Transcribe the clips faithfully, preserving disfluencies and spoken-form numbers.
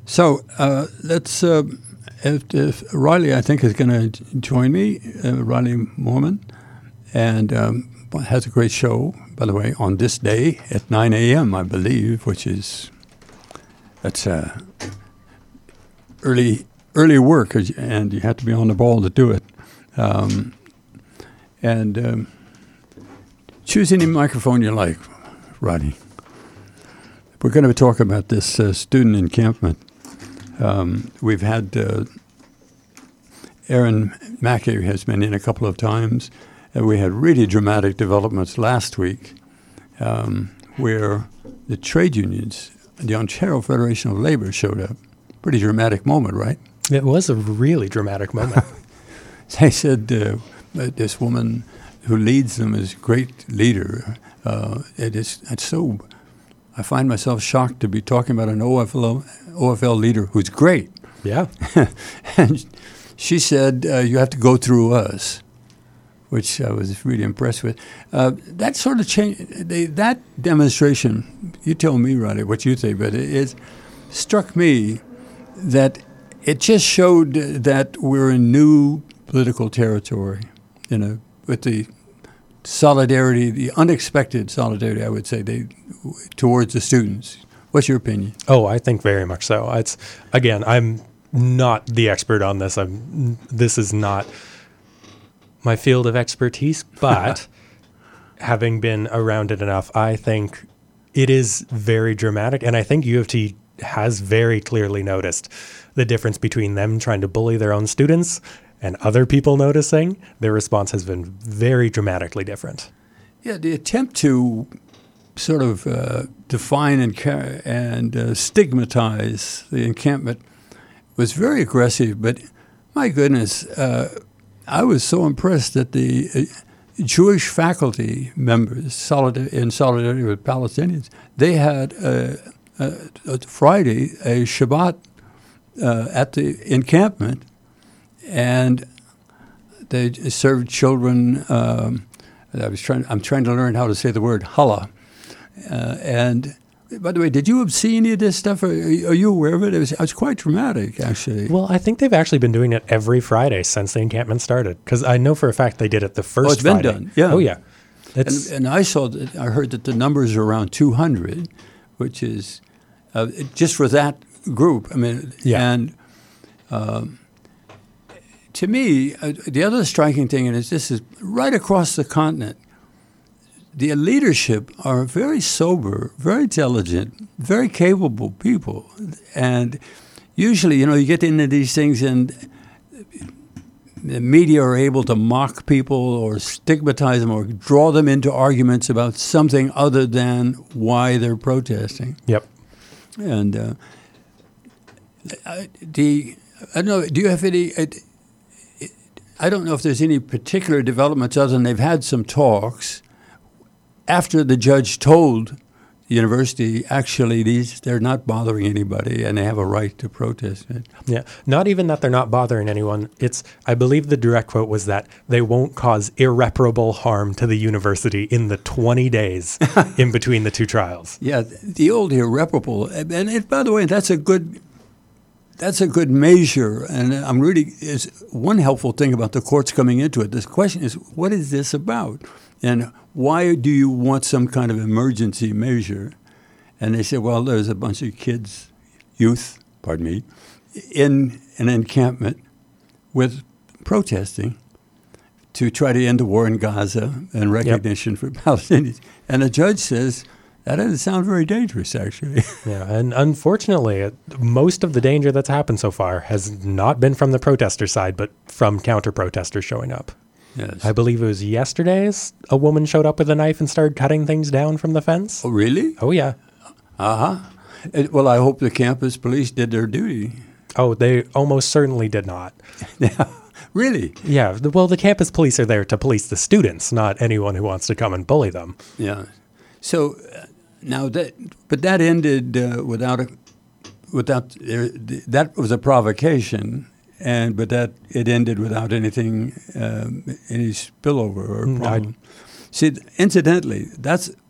So uh, let's, uh, if, if Riley, I think, is going to join me, uh, Riley Moorman, and um, has a great show, by the way, on this day at nine a.m., I believe, which is, that's uh, early early work, and you have to be on the ball to do it. Um, and um, choose any microphone you like, Riley. We're going to talk about this uh, student encampment. Um, we've had uh, Aaron Mackey has been in a couple of times, and we had really dramatic developments last week um, where the trade unions, the Ontario Federation of Labour showed up. Pretty dramatic moment, right? It was a really dramatic moment. They said uh, this woman who leads them is a great leader. Uh, it is, it's so... I find myself shocked to be talking about an O F L, O F L leader who's great. Yeah. And she said, uh, you have to go through us, which I was really impressed with. Uh, that sort of change, they, that demonstration, you tell me, Riley, what you think, but it, it struck me that it just showed that we're in new political territory, you know, with the solidarity, the unexpected solidarity, I would say, they towards the students. What's your opinion? Oh, I think very much so. It's again, I'm not the expert on this. I'm. This is not my field of expertise, but having been around it enough, I think it is very dramatic, and I think U of T has very clearly noticed the difference between them trying to bully their own students and other people noticing. Their response has been very dramatically different. Yeah, the attempt to sort of uh, define and ca- and uh, stigmatize the encampment was very aggressive. But my goodness, uh, I was so impressed that the uh, Jewish faculty members solid- in solidarity with Palestinians, they had uh, uh, uh, Friday a Shabbat uh, at the encampment, and they served children. Um, I was trying. I'm trying to learn how to say the word challah. Uh, and by the way, did you see any of this stuff? Are, are you aware of it? It was, it was quite dramatic, actually. Well, I think they've actually been doing it every Friday since the encampment started. Because I know for a fact they did it the first oh, it's Friday. been done. Yeah. Oh, yeah. And, and I saw that. I heard that the numbers are around two hundred, which is uh, just for that group. I mean, yeah. And um, to me, uh, the other striking thing is this is right across the continent. The leadership are very sober, very intelligent, very capable people. And usually, you know, you get into these things and the media are able to mock people or stigmatize them or draw them into arguments about something other than why they're protesting. Yep. And uh, I, the, I don't know, do you have any... It, it, I don't know if there's any particular developments other than they've had some talks after the judge told the university, actually, these they're not bothering anybody and they have a right to protest it. Yeah, not even that they're not bothering anyone. It's, I believe the direct quote was that they won't cause irreparable harm to the university in the twenty days in between the two trials. Yeah, the old irreparable. And it, by the way, that's a good that's a good measure. And I'm really, is one helpful thing about the courts coming into it. This question is, what is this about? And why do you want some kind of emergency measure? And they said, well, there's a bunch of kids, youth, pardon me, in an encampment with protesting to try to end the war in Gaza and recognition yep. for Palestinians. And the judge says, that doesn't sound very dangerous, actually. Yeah, and unfortunately, it, most of the danger that's happened so far has not been from the protester side, but from counter-protesters showing up. Yes. I believe it was yesterday's a woman showed up with a knife and started cutting things down from the fence. Oh, really? Oh, yeah. Uh-huh. Well, I hope the campus police did their duty. Oh, they almost certainly did not. Yeah. Really? Yeah. The, well, the campus police are there to police the students, not anyone who wants to come and bully them. Yeah. So uh, now that, but that ended uh, without a, without uh, that was a provocation. And but that it ended without anything, um, any spillover or problem. I, I, See, incidentally, that's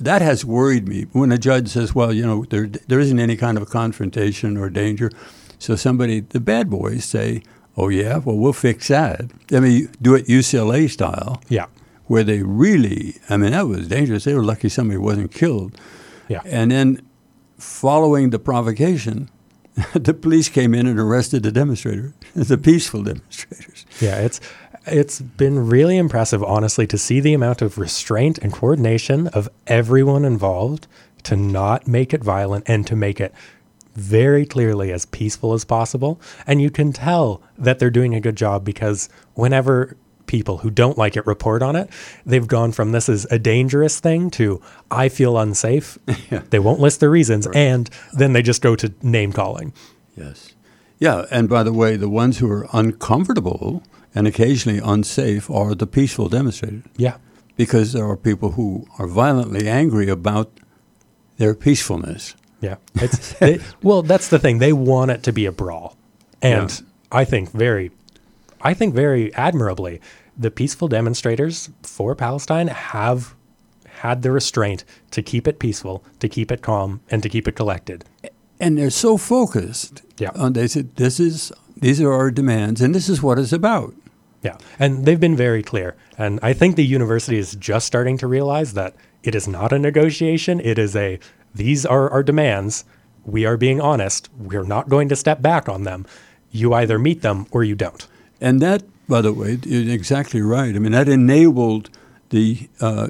that has worried me. When a judge says, well, you know, there there isn't any kind of confrontation or danger, so somebody, the bad boys say, oh, yeah, well, we'll fix that. I mean, do it U C L A style. Yeah. Where they really, I mean, that was dangerous. They were lucky somebody wasn't killed. Yeah. And then following the provocation, the police came in and arrested the demonstrators, the peaceful demonstrators. Yeah, it's it's been really impressive, honestly, to see the amount of restraint and coordination of everyone involved to not make it violent and to make it very clearly as peaceful as possible. And you can tell that they're doing a good job because whenever people who don't like it report on it, they've gone from this is a dangerous thing to I feel unsafe. Yeah. They won't list the reasons, Right. and then they just go to name calling. Yes. Yeah, and by the way, the ones who are uncomfortable and occasionally unsafe are the peaceful demonstrators, Yeah. because there are people who are violently angry about their peacefulness. Yeah. It's they, well, that's the thing. They want it to be a brawl. And Yeah. I think very I think very admirably, the peaceful demonstrators for Palestine have had the restraint to keep it peaceful, to keep it calm, and to keep it collected. And they're so focused Yeah. on they said this is these are our demands and this is what it's about. Yeah. And they've been very clear. And I think the university is just starting to realize that it is not a negotiation. It is a, these are our demands. We are being honest. We're not going to step back on them. You either meet them or you don't. And that, by the way, is exactly right. I mean, that enabled the uh,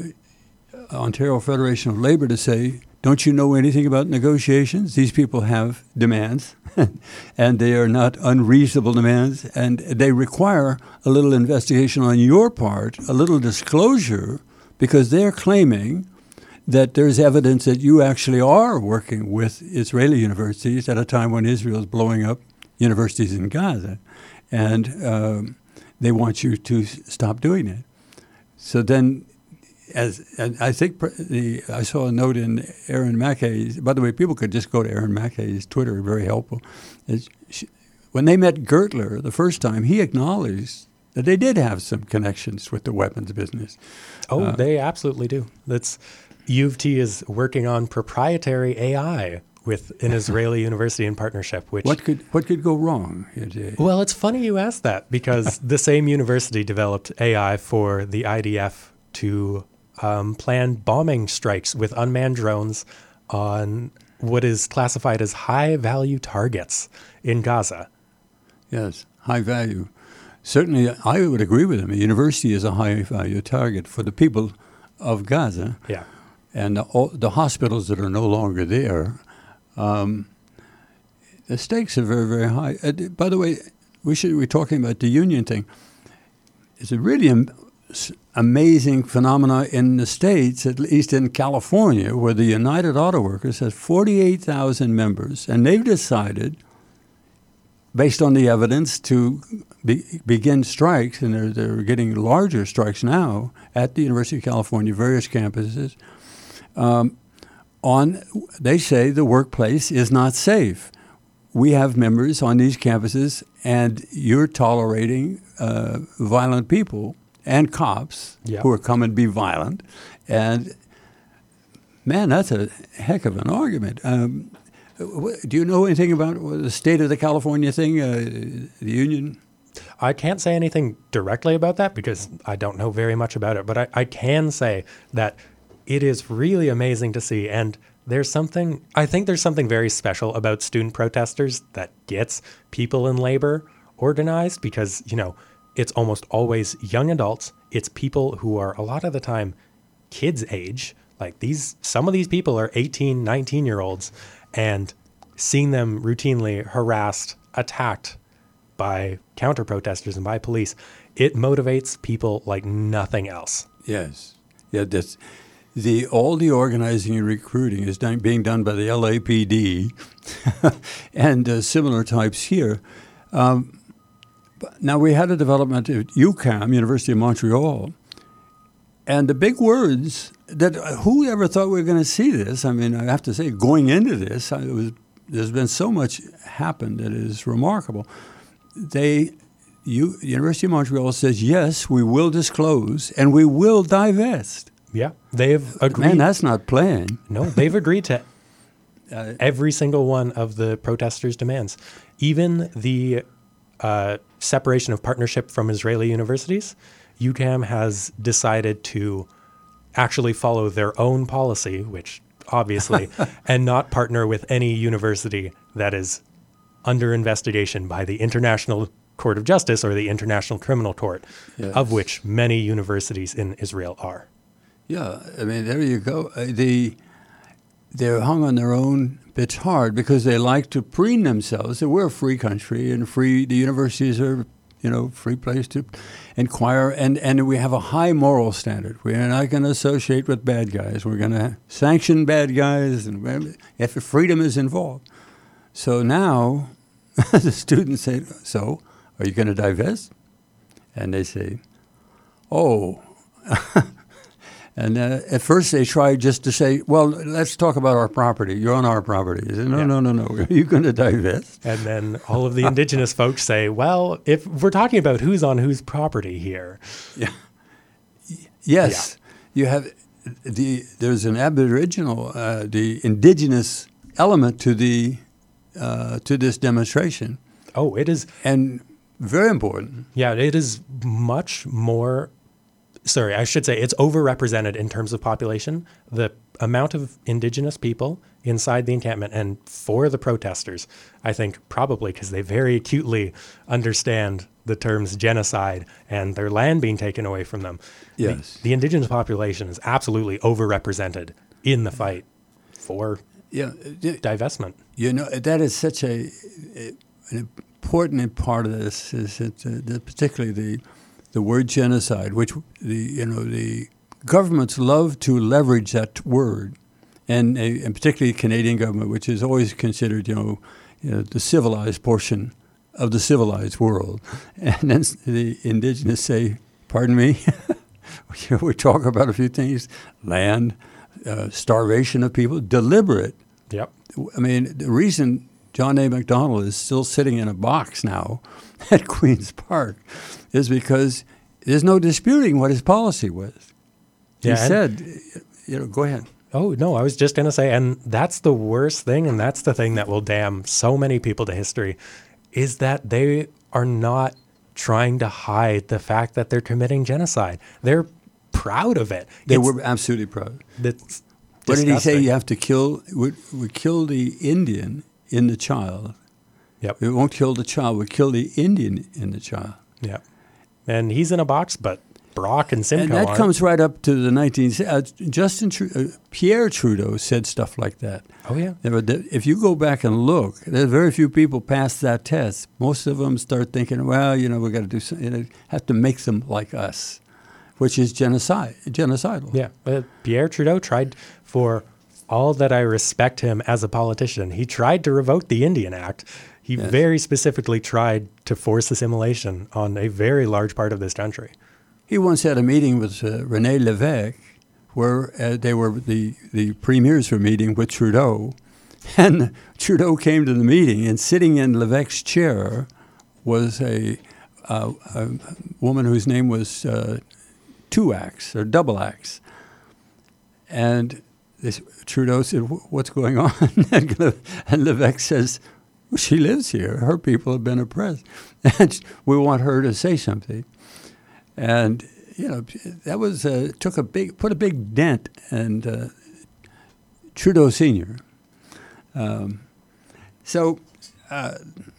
Ontario Federation of Labor to say, don't you know anything about negotiations? These people have demands, and they are not unreasonable demands, and they require a little investigation on your part, a little disclosure, because they're claiming that there's evidence that you actually are working with Israeli universities at a time when Israel is blowing up universities in Gaza. And um, they want you to s- stop doing it. So then, as and I think pr- the I saw a note in Aaron Mackay's. By the way, people could just go to Aaron Mackay's Twitter, very helpful. It's, she, when they met Gertler the first time, he acknowledged that they did have some connections with the weapons business. Oh, Uh, they absolutely do. That's U of T is working on proprietary A I with an Israeli university in partnership, which What could what could go wrong? It, uh, well, it's funny you asked that because the same university developed A I for the I D F to um, plan bombing strikes with unmanned drones on what is classified as high-value targets in Gaza. Yes, high value. Certainly, I would agree with him. A university is a high value target for the people of Gaza Yeah. and the, all, the hospitals that are no longer there. Um, the stakes are very, very high. Uh, d- by the way, we should be talking about the union thing. It's a really am- s- amazing phenomena in the States, at least in California, where the United Auto Workers has forty-eight thousand members, and they've decided, based on the evidence, to be, begin strikes, and they're, they're getting larger strikes now at the University of California, various campuses. Um, on, they say the workplace is not safe. We have members on these campuses, and you're tolerating uh, violent people and cops Yeah. who are coming to be violent. And, man, that's a heck of an argument. Um, wh- do you know anything about the state of the California thing, uh, the union? I can't say anything directly about that because I don't know very much about it, but I, I can say that it is really amazing to see. And there's something, I think there's something very special about student protesters that gets people in labor organized because, you know, it's almost always young adults. It's people who are a lot of the time kids age. Like these, some of these people are eighteen, nineteen year olds, and seeing them routinely harassed, attacked by counter protesters and by police, it motivates people like nothing else. Yes. Yeah, that's the all the organizing and recruiting is done, being done by the L A P D and uh, similar types here. Um, but now we had a development at U QAM, University of Montreal, and the big words that uh, who ever thought we were going to see this? I mean, I have to say, going into this, I, it was there's been so much happened that is remarkable. They, you, the University of Montreal says, yes, we will disclose and we will divest. Yeah, they've agreed. Man, that's not playing. No, they've agreed to Uh, every single one of the protesters' demands. Even the uh, separation of partnership from Israeli universities, U CAM has decided to actually follow their own policy, which obviously, and not partner with any university that is under investigation by the International Court of Justice or the International Criminal Court, Yes. of which many universities in Israel are. Yeah, I mean, there you go. Uh, the they're hung on their own. It's hard because they like to preen themselves that we're a free country and free. The universities are, you know, free place to inquire, and and we have a high moral standard. We're not going to associate with bad guys. We're going to sanction bad guys, and if freedom is involved. So now, the students say, "So, are you going to divest?" And they say, "Oh." And uh, at first they tried just to say, well, let's talk about our property. You're on our property. They said, no, Yeah. no, no, no. Are you going to divest? And then all of the indigenous folks say, well, if we're talking about who's on whose property here. Yeah. Yes. You have the there's an aboriginal, uh, the indigenous element to the uh, to this demonstration, Oh, it is. and very important. Yeah, it is much more. Sorry, I should say it's overrepresented in terms of population. The amount of indigenous people inside the encampment and for the protesters, I think probably because they very acutely understand the terms genocide and their land being taken away from them. Yes. The, the indigenous population is absolutely overrepresented in the fight for Yeah. y- divestment. You know, that is such a, a an important part of this is that, uh, that particularly the the word genocide, which the you know the governments love to leverage that word, and uh, and particularly the Canadian government, which is always considered you know, you know the civilized portion of the civilized world, and then the indigenous say, "Pardon me," you know, we talk about a few things: land, uh, starvation of people, deliberate. Yep. I mean, the reason John A. Macdonald is still sitting in a box now at Queen's Park is because there's no disputing what his policy was. He Yeah, and- said, you know, go ahead. Oh, no, I was just going to say, and that's the worst thing, and that's the thing that will damn so many people to history, is that they are not trying to hide the fact that they're committing genocide. They're proud of it. They It's- were absolutely proud. That's What did he say? disgusting. You have to kill, we, we kill the Indian in the child. Yep. We won't kill the child, we kill the Indian in the child. Yep. And he's in a box, but Brock and Simcoe And that aren't. comes right up to the nineteen. Uh, Justin Tru- uh, Pierre Trudeau said stuff like that. Oh, yeah. There were, if you go back and look, there's very few people pass that test. Most of them start thinking, well, you know, we got to do something. You know, have to make them like us, which is genocide, genocidal. Yeah. But Pierre Trudeau tried, for all that I respect him as a politician, he tried to revoke the Indian Act. He Yes. very specifically tried to force assimilation on a very large part of this country. He once had a meeting with uh, René Lévesque, where uh, they were the the premiers were meeting with Trudeau, and Trudeau came to the meeting, and sitting in Lévesque's chair was a, uh, a woman whose name was uh, Two Axe or Double Axe, and this, Trudeau said, "What's going on?" and Le- and Lévesque says, well, "She lives here. Her people have been oppressed, and we want her to say something." And you know that was uh, took a big put a big dent in uh, Trudeau Senior Um, so uh,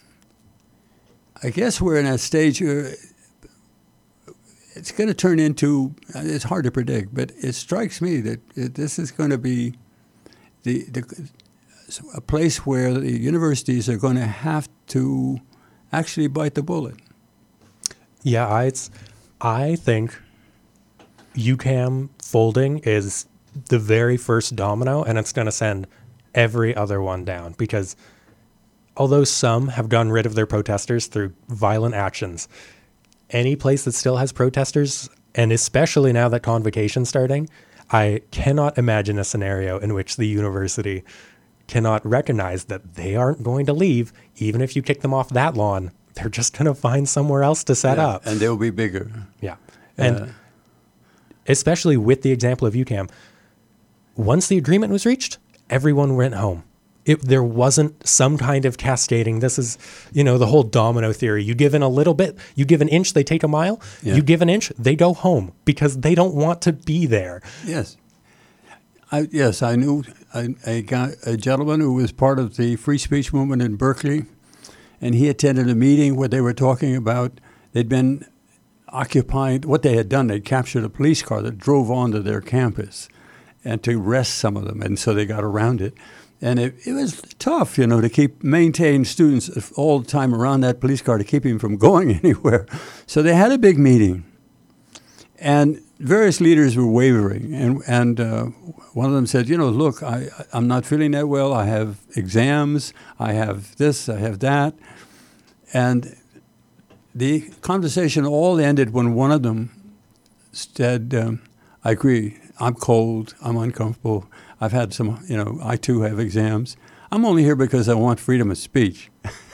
I guess we're in a stage where it's going to turn into. It's hard to predict, but it strikes me that it, this is going to be the, the a place where the universities are going to have to actually bite the bullet. Yeah, I, it's, I think U CAM folding is the very first domino, and it's going to send every other one down. Because although some have gotten rid of their protesters through violent actions, any place that still has protesters, and especially now that convocation's starting, I cannot imagine a scenario in which the university cannot recognize that they aren't going to leave, even if you kick them off that lawn. They're just going to find somewhere else to set Yeah, up. and they'll be bigger. Yeah. And Uh, especially with the example of UQAM, once the agreement was reached, everyone went home. It, there wasn't some kind of cascading. This is, you know, the whole domino theory. You give in a little bit, you give an inch, they take a mile. Yeah. You give an inch, they go home because they don't want to be there. Yes. I, yes, I knew a, a, guy, a gentleman who was part of the free speech movement in Berkeley, and he attended a meeting where they were talking about they'd been occupying, what they had done, they'd captured a police car that drove onto their campus and to arrest some of them, and so they got around it. And it, it was tough, you know, to keep maintain students all the time around that police car to keep him from going anywhere. So they had a big meeting, and various leaders were wavering. And and uh, one of them said, you know, look, I, I'm not feeling that well. I have exams. I have this. I have that. And the conversation all ended when one of them said, um, I agree. I'm cold. I'm uncomfortable. I've had some, you know, I too have exams. I'm only here because I want freedom of speech.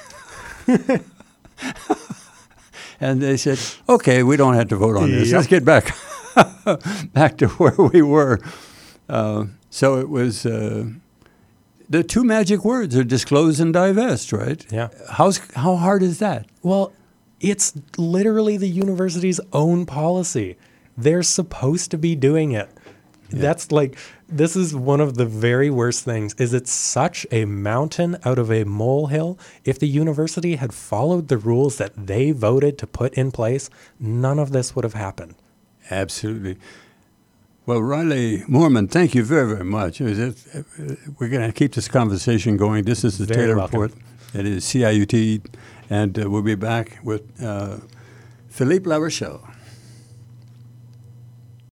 And they said, okay, we don't have to vote on this. Yep. Let's get back back to where we were. Uh, so it was, uh, the two magic words are disclose and divest, right? Yeah. How's, how hard is that? Well, it's literally the university's own policy. They're supposed to be doing it. Yeah. That's like, this is one of the very worst things, is it's such a mountain out of a molehill. If the university had followed the rules that they voted to put in place, none of this would have happened. Absolutely. Well, Riley Moorman, thank you very, very much. We're going to keep this conversation going. This is the Very Taylor welcome. Report. It is C I U T, and uh, we'll be back with uh, Philippe Larochelle.